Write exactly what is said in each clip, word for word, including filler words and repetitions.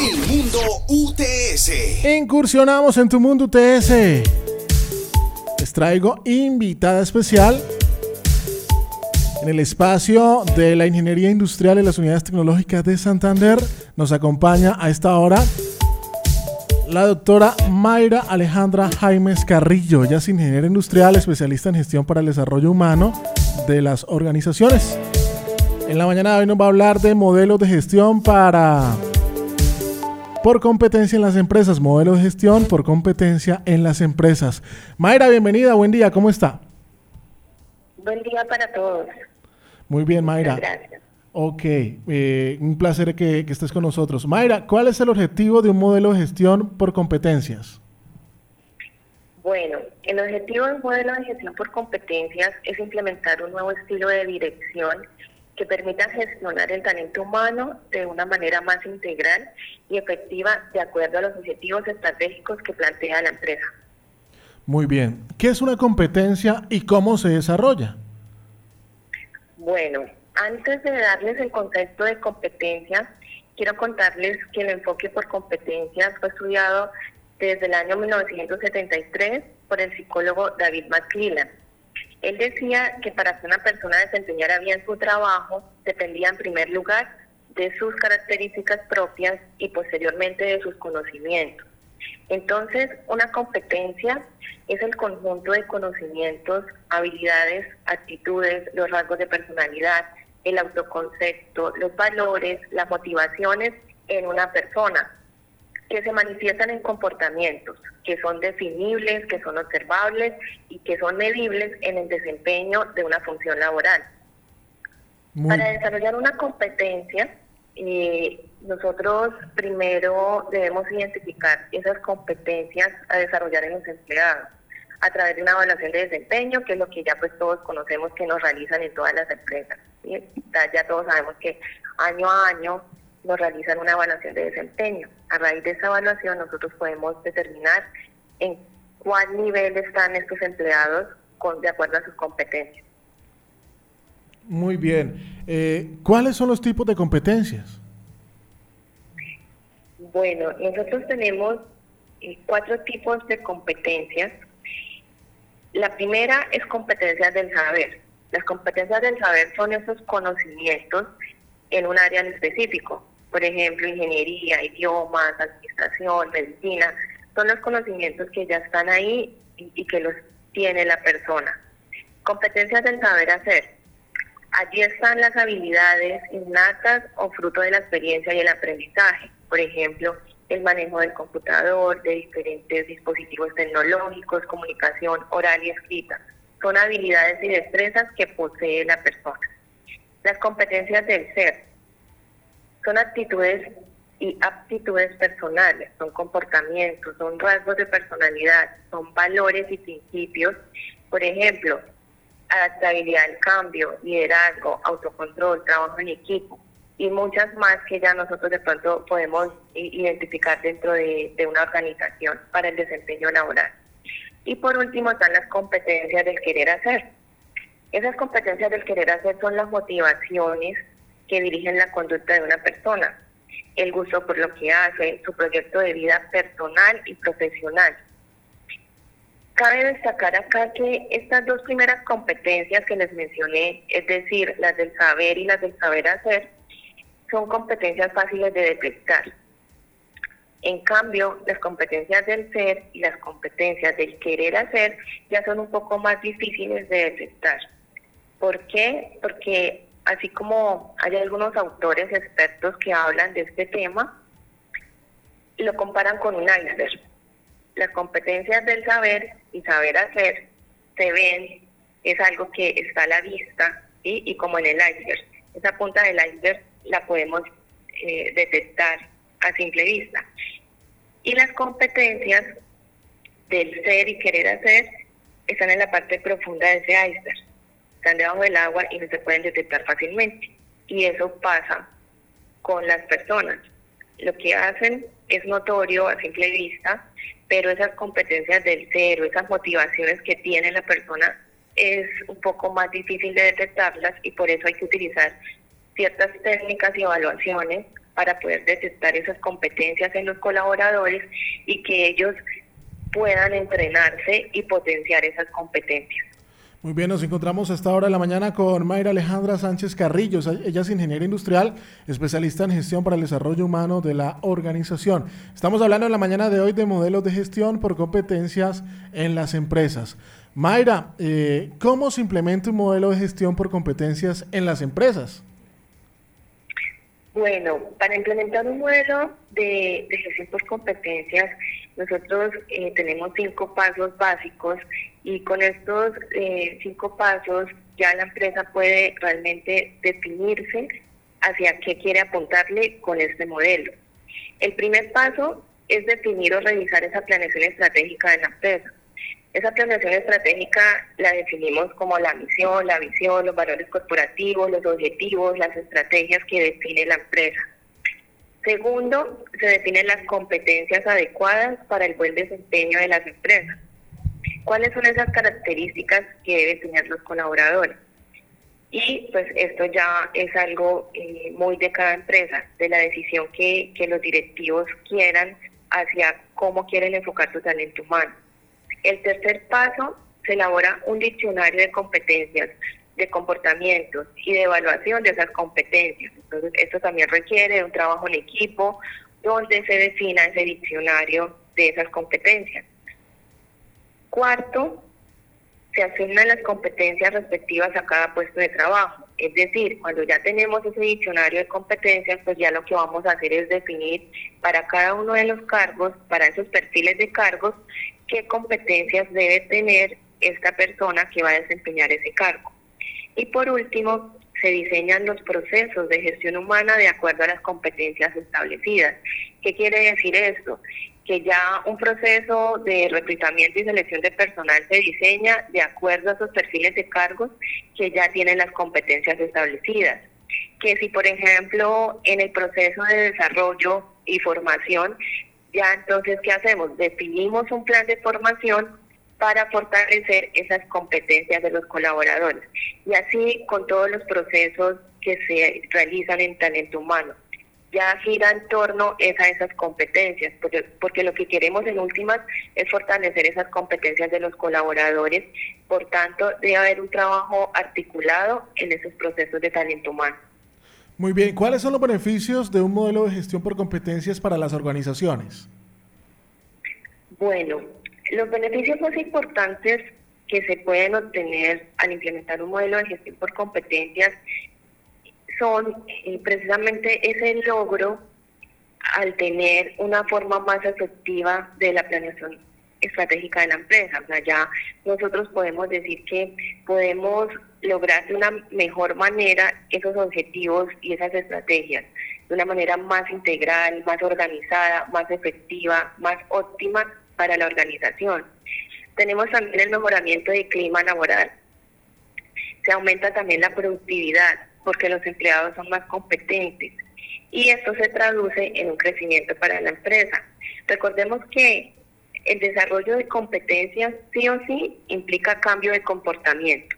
El Mundo U T S. Incursionamos en tu Mundo U T S. Les traigo invitada especial en el espacio de la Ingeniería Industrial y las Unidades Tecnológicas de Santander. Nos acompaña a esta hora la doctora Mayra Alejandra Jaimes Carrillo. Ella es ingeniera industrial, especialista en gestión para el desarrollo humano de las organizaciones. En la mañana de hoy nos va a hablar de modelos de gestión para por competencia en las empresas. Modelos de gestión por competencia en las empresas. Mayra, bienvenida, buen día, ¿cómo está? Buen día para todos. Muy bien, Mayra. Muchas gracias. Ok, eh, un placer que, que estés con nosotros. Mayra, ¿cuál es el objetivo de un modelo de gestión por competencias? Bueno, el objetivo del modelo de gestión por competencias es implementar un nuevo estilo de dirección que permita gestionar el talento humano de una manera más integral y efectiva de acuerdo a los objetivos estratégicos que plantea la empresa. Muy bien. ¿Qué es una competencia y cómo se desarrolla? Bueno, antes de darles el concepto de competencia, quiero contarles que el enfoque por competencias fue estudiado desde el año mil novecientos setenta y tres por el psicólogo David McClelland. Él decía que para que una persona desempeñara bien su trabajo, dependía en primer lugar de sus características propias y posteriormente de sus conocimientos. Entonces, una competencia es el conjunto de conocimientos, habilidades, actitudes, los rasgos de personalidad, el autoconcepto, los valores, las motivaciones en una persona, que se manifiestan en comportamientos, que son definibles, que son observables y que son medibles en el desempeño de una función laboral. Muy... Para desarrollar una competencia, eh, nosotros primero debemos identificar esas competencias a desarrollar en los empleados a través de una evaluación de desempeño, que es lo que ya pues todos conocemos que nos realizan en todas las empresas, ¿sí? Ya todos sabemos que año a año nos realizan una evaluación de desempeño. A raíz de esa evaluación nosotros podemos determinar en cuál nivel están estos empleados con, de acuerdo a sus competencias. Muy bien. Eh, ¿Cuáles son los tipos de competencias? Bueno, nosotros tenemos eh, cuatro tipos de competencias. La primera es competencias del saber. Las competencias del saber son esos conocimientos en un área en específico. Por ejemplo, ingeniería, idiomas, administración, medicina, son los conocimientos que ya están ahí y, y que los tiene la persona. Competencias del saber hacer. Allí están las habilidades innatas o fruto de la experiencia y el aprendizaje. Por ejemplo, el manejo del computador, de diferentes dispositivos tecnológicos, comunicación oral y escrita. Son habilidades y destrezas que posee la persona. Las competencias del ser. Son actitudes y aptitudes personales, son comportamientos, son rasgos de personalidad, son valores y principios. Por ejemplo, adaptabilidad al cambio, liderazgo, autocontrol, trabajo en equipo y muchas más que ya nosotros de pronto podemos identificar dentro de, de una organización para el desempeño laboral. Y por último están las competencias del querer hacer. Esas competencias del querer hacer son las motivaciones que dirigen la conducta de una persona, el gusto por lo que hace, su proyecto de vida personal y profesional. Cabe destacar acá que estas dos primeras competencias que les mencioné, es decir, las del saber y las del saber hacer, son competencias fáciles de detectar. En cambio, las competencias del ser y las competencias del querer hacer ya son un poco más difíciles de detectar. ¿Por qué? Porque así como hay algunos autores expertos que hablan de este tema, lo comparan con un iceberg. Las competencias del saber y saber hacer se ven, es algo que está a la vista, ¿sí? Y como en el iceberg. Esa punta del iceberg la podemos eh, detectar a simple vista. Y las competencias del ser y querer hacer están en la parte profunda de ese iceberg. Están debajo del agua y no se pueden detectar fácilmente. Y eso pasa con las personas. Lo que hacen es notorio a simple vista, pero esas competencias del ser o esas motivaciones que tiene la persona es un poco más difícil de detectarlas y por eso hay que utilizar ciertas técnicas y evaluaciones para poder detectar esas competencias en los colaboradores y que ellos puedan entrenarse y potenciar esas competencias. Muy bien, nos encontramos a esta hora de la mañana con Mayra Alejandra Sánchez Carrillo. Ella es ingeniera industrial, especialista en gestión para el desarrollo humano de la organización. Estamos hablando en la mañana de hoy de modelos de gestión por competencias en las empresas. Mayra, eh, ¿cómo se implementa un modelo de gestión por competencias en las empresas? Bueno, para implementar un modelo de, de gestión por competencias, nosotros eh, tenemos cinco pasos básicos y con estos eh, cinco pasos ya la empresa puede realmente definirse hacia qué quiere apuntarle con este modelo. El primer paso es definir o revisar esa planeación estratégica de la empresa. Esa planeación estratégica la definimos como la misión, la visión, los valores corporativos, los objetivos, las estrategias que define la empresa. Segundo, se definen las competencias adecuadas para el buen desempeño de las empresas. ¿Cuáles son esas características que deben tener los colaboradores? Y pues esto ya es algo eh, muy de cada empresa, de la decisión que, que los directivos quieran hacia cómo quieren enfocar su talento humano. El tercer paso, se elabora un diccionario de competencias, de comportamientos y de evaluación de esas competencias. Entonces, esto también requiere de un trabajo en equipo donde se defina ese diccionario de esas competencias. Cuarto, se asignan las competencias respectivas a cada puesto de trabajo. Es decir, cuando ya tenemos ese diccionario de competencias, pues ya lo que vamos a hacer es definir para cada uno de los cargos, para esos perfiles de cargos, qué competencias debe tener esta persona que va a desempeñar ese cargo. Y por último, se diseñan los procesos de gestión humana de acuerdo a las competencias establecidas. ¿Qué quiere decir esto? Que ya un proceso de reclutamiento y selección de personal se diseña de acuerdo a esos perfiles de cargos que ya tienen las competencias establecidas. Que si, por ejemplo, en el proceso de desarrollo y formación, ya entonces, ¿qué hacemos? Definimos un plan de formación para fortalecer esas competencias de los colaboradores. Y así con todos los procesos que se realizan en talento humano. Ya gira en torno es a esas competencias, porque, porque lo que queremos en últimas es fortalecer esas competencias de los colaboradores. Por tanto, debe haber un trabajo articulado en esos procesos de talento humano. Muy bien, ¿cuáles son los beneficios de un modelo de gestión por competencias para las organizaciones? Bueno, los beneficios más importantes que se pueden obtener al implementar un modelo de gestión por competencias son eh, precisamente ese logro al tener una forma más efectiva de la planeación estratégica de la empresa. O sea, ya nosotros podemos decir que podemos lograr de una mejor manera esos objetivos y esas estrategias, de una manera más integral, más organizada, más efectiva, más óptima para la organización. Tenemos también el mejoramiento del clima laboral. Se aumenta también la productividad porque los empleados son más competentes y esto se traduce en un crecimiento para la empresa. Recordemos que el desarrollo de competencias sí o sí implica cambio de comportamiento.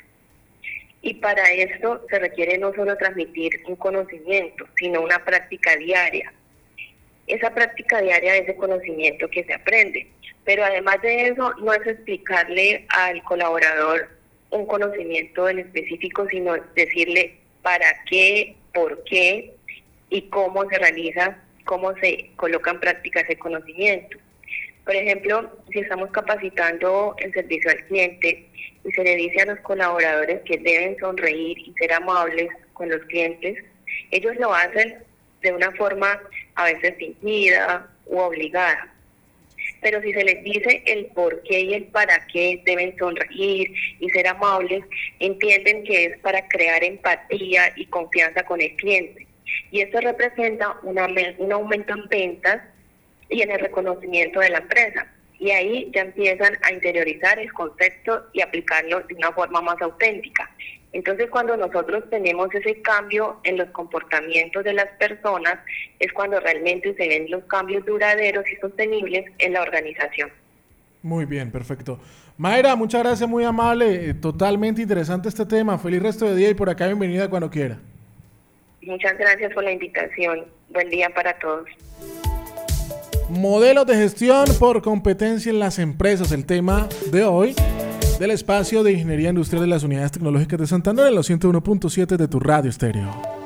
Y para esto se requiere no solo transmitir un conocimiento, sino una práctica diaria. Esa práctica diaria es ese conocimiento que se aprende. Pero además de eso, no es explicarle al colaborador un conocimiento en específico, sino decirle para qué, por qué y cómo se realiza, cómo se coloca en práctica ese conocimiento. Por ejemplo, si estamos capacitando el servicio al cliente y se le dice a los colaboradores que deben sonreír y ser amables con los clientes, ellos lo hacen de una forma a veces fingida u obligada. Pero si se les dice el por qué y el para qué deben sonreír y ser amables, entienden que es para crear empatía y confianza con el cliente. Y esto representa una, un aumento en ventas y en el reconocimiento de la empresa. Y ahí ya empiezan a interiorizar el concepto y aplicarlo de una forma más auténtica. Entonces, cuando nosotros tenemos ese cambio en los comportamientos de las personas, es cuando realmente se ven los cambios duraderos y sostenibles en la organización. Muy bien, perfecto. Mayra, muchas gracias, muy amable, totalmente interesante este tema. Feliz resto de día y por acá bienvenida cuando quiera. Muchas gracias por la invitación. Buen día para todos. Modelos de gestión por competencia en las empresas, el tema de hoy del espacio de Ingeniería Industrial de las Unidades Tecnológicas de Santander en los ciento uno punto siete de tu radio estéreo.